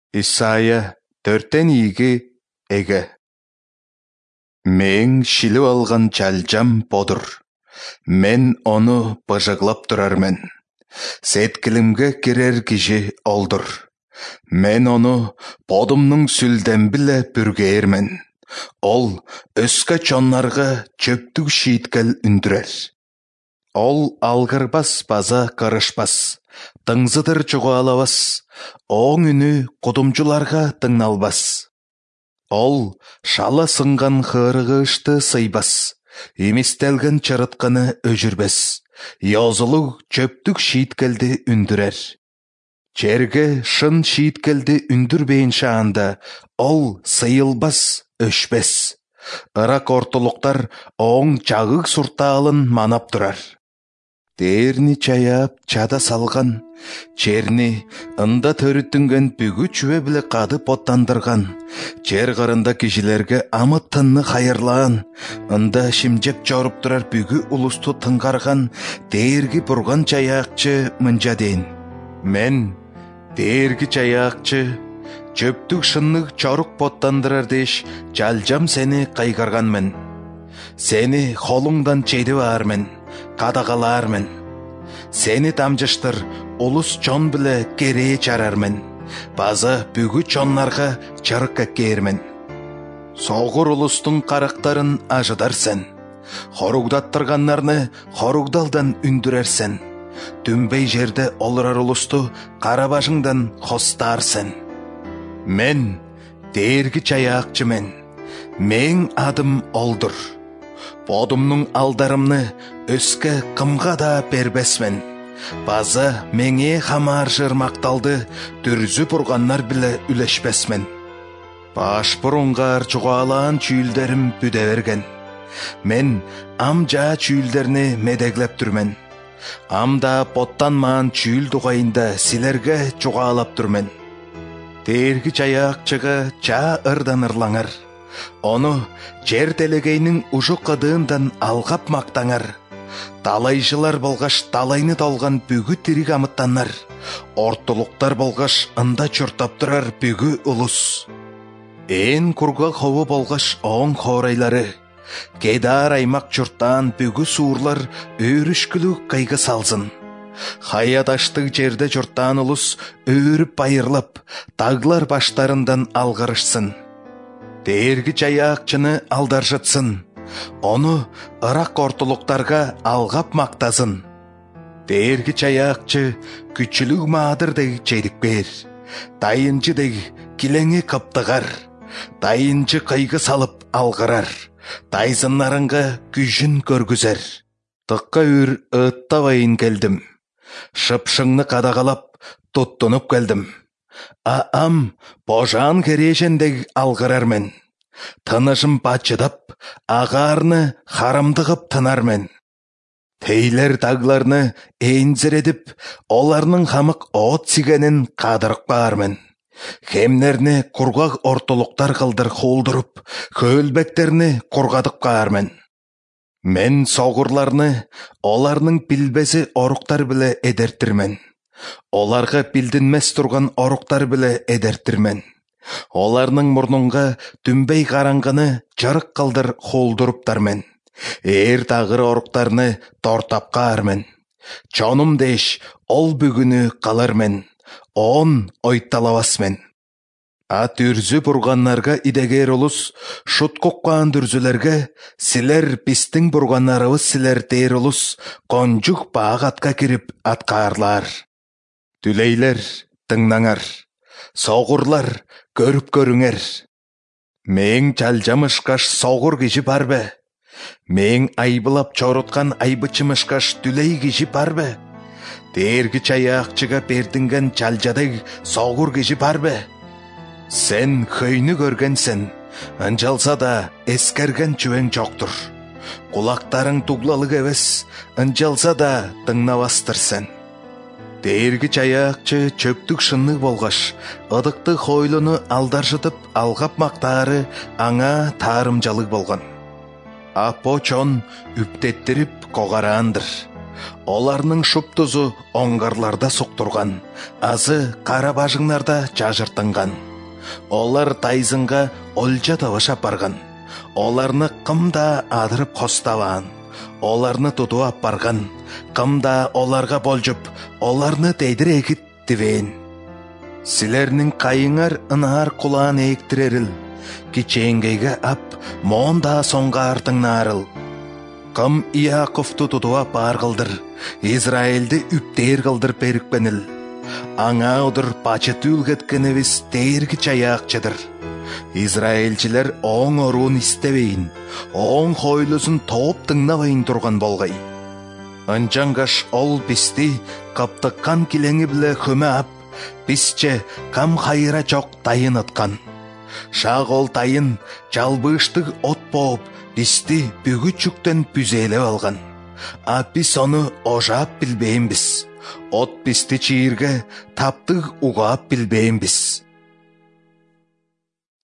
Исайя 4-2 эге. Мен шиліп алған чалжам бодыр. Мен оны бажаглап тұрармен. Сеткілімге керер кижи олдыр. Мен оны бодымның сүлден біле бүргейірмен. Ол өскі чонларға чөптік шиіткіл үндірер. Ол алғырбас база қарышбас, тыңзыдыр чуғалабас, оң үні құдымчыларға тыңналбас. Ол шала сыңған қырғышты сыйбас, еместелген чырытқаны өжірбес, язылу чөптік шиіткілді үндірер. Черге шын шиіткілді үндірбейін шаанда, ол сыйылбас, өшбес. Ырақ ортылықтар оң чағық сұрталын манап тұрар. Дерні чаяп чада салған, черні ында төріттінген бүгі чүве білі қады поттандырған, чер ғарында кешілерге амыт тынны қайырлаған, ында шимжеп жорып тұрар бүгі ұлысты тыңғарған, дергі бұрған чаяқчы мұнжа дейін. Мен дергі чаяқчы, чөптік шыннық чорық поттандырар деш, жалжам сені қайғарғанмен. Сені қолыңдан чейді бармен, қадағалармен. Сені тамжыштыр, ұлыс чон білі керее чарармен. Базы бүгі чонларға чарыққа кермен. Соғыр ұлыстың қарақтарын ажыдарсен. Хоругдаттырғанларны хоругдалдан үндірерсен. Дүмбей жерде олырар ұлысты қарабашыңдан қостарсен. Мен дергі чаяқчымен. Мен адым олдыр. Бодымның алдарымны өскі қымға да бербесмен. Базы меңе хамар жырмақталды, дүрзі бұрғанлар білі үлешпесмен. Баш бұрынғар чуғалан чүйлдерім бүде берген. Мен амжа чүйлдеріні медеглеп түрмен. Амда боттанман чүйл дұғайында сілерге чуғалап түрмен. Дергі чаяқчыға ча ырдан ырлаңар. Оны жер телегейнің ұжы қадығындан алғап мақтаңар. Талайшылар болғаш талайны талған бүгі тірік амыттанар. Ортылықтар болғаш ында чұртап тұрар бүгі ұлыс. Ен құрға қауы болғаш оң қорайлары. Кедар аймақ чұрттан бүгі суырлар өрішкілі қайғы салзын. Хаядаштық жерде чұрттан ұлыс өріп байырлап, тағлар баштарындан алғырышсын. Дергі чаяқчыны алдаржытсын, оны ырақ ортылықтарға алғап мақтазын. Дергі чаяқчы күчілік мадырдегі чейдік бер, дайынчыдегі килеңе қаптығар, дайынчы қайғы салып алғырар, дайзынларыңға күжін көргізер. Тұққа үр ұттавайын келдім, шыпшыңны қадағалап тұттынып келдім. Аам божан керешендегі алғырармен. Тынышым бачыдап, ағарны харамдығып тынармен. Тейлер тағларны әйінзіредіп, оларның хамық от сигенін қадырық бағармен. Хемнерні құрғақ ортылықтар қылдыр қолдырып, көлбектерні құрғадық қағармен. Мен соғырларны, оларның білбесі орықтар біле едертірмен. Оларға білдінмес тұрған орықтар біле едертірмен. Оларның мұрныңға дүмбей қараңғыны жарық қалдыр қолдырыптармен. Ер тағыр орықтарны тортапқа армен. Чоным деш, ол бүгіні қалармен. Он ойтталавасмен. Ат үрзі бұрғанларға идегер ұлыс, шут қоққан дүрзілерге, сілер пістің бұрғанларывыз сілер дейір ұлыс, қонжық бағатқа кіріп атқарлар. Дүлейлер тыңнаңар, соғырлар көріп көріңер. Мен чалжамышқаш соғыр кежі бар бе? Мен айбылап чорытқан айбычымышқаш дүлей кежі бар бе? Дергі чаяқчыға бердінген чалжадeg соғыр кежі бар бе? Сен көйні көргенсен, ұнжалса да ескерген чуен жоқтыр. Құлақтарың туғлалық әвес, ұнжалса да тыңнавастырсен. Дергі чаяқчы чөптік шынны болғаш, ыдықты хойлыны алдаржытып алғап мақтары аңа тарымжалық болған. Апо чон үптеттіріп қоғарандыр. Оларның шуптузу оңгарларда суктурган, азы кара бажыңнарда жажыртынган. Олар тайзынга олжа табышап барган. Оларны кымда адырып костабаан. Оларны тутуап барган. Кымда оларга болжуп, оларны тейдирегит дибейин. Силернин кайыңар ынаар кулаан эйиктирерил. Кичээнгейге ап, моонда соңга артыңнаарыл. Кым Иаковту тутуап бар кылдыр, Израилди үптээр кылдыр берикпенил. Аңа одыр бачыт үлгеткенебиз тээрги чаяакчыдыр. Израилчилер оң оруун истебейин, оң хойлусун тооп тыңнабайын турган болгай. Анчангаш ол бисти каптыккан килеңи биле хөмө ап, бисче кам хайыра жок тайын ыткан. Шаг ол тайын жалбыштык от бооп, бисти бүгү чүктен бүзелеп алган. А биз ону ожаап билбейинбиз. От бисти чиирге, таптык угаап билбейинбиз.